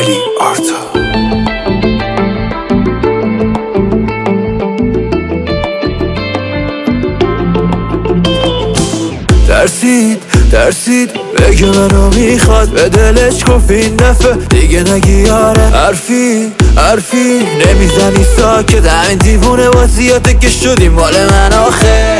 علی آرتا. ترسید بگه منو میخواد، به دلش گفت این دفعه دیگه نگی آره. حرفی نمیزنی ساکت، همین دیوونه واسیاته که شدیم مال من آخه.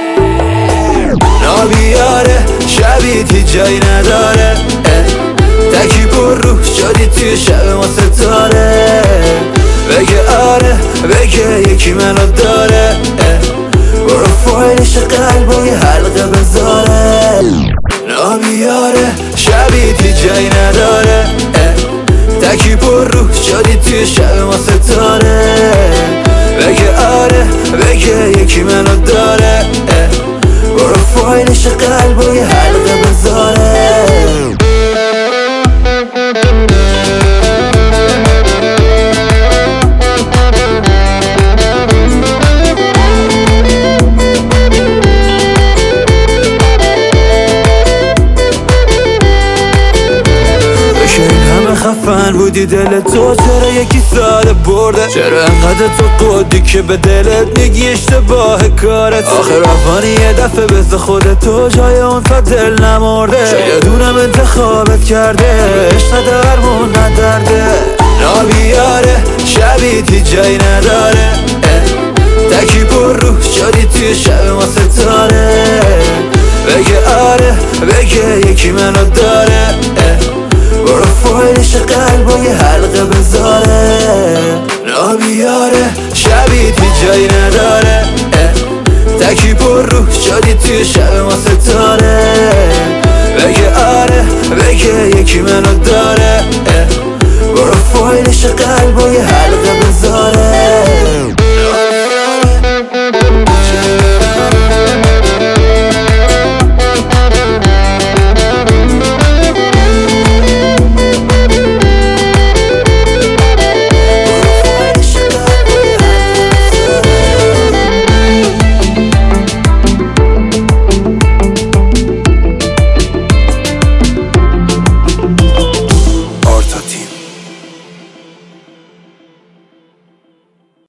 نابیاره شبیت هیچ جایی نداره، تکی پر روح شدی توی شب ما ستاره. بگه آره بگه یکی منو داره، برو فایلش قلب و یه حلقه بذاره. نابیاره شبیت هیچ جایی نداره، تکی پر روح شدی توی شب ما ستاره. بگه آره بگه یکی منو داره، برو فایلش قلب و یه حلقه بذاره. خفن بودی دل تو، چرا یکی ساده برده؟ چرا انقدر تو قدی که به دلت میگی اشتباه کارت؟ آخر رفانی یه دفعه بزد خودتو جای اون تا دل نمرده. شاید اونم انتخابت کرده، عشق درمون ندرده. نابیاره شبیت هیچ جایی نداره، تکی پر روح شدی توی شب ما ستاره. بگه آره بگه یکی منو داره، برو فایلش قلب و یه حلقه بذاره. نابیاره شبیت هیچ جایی نداره، تکی پر روح شدی توی شب ما ستاره. بگه آره بگه یکی منو داره، برو فایلش قلب و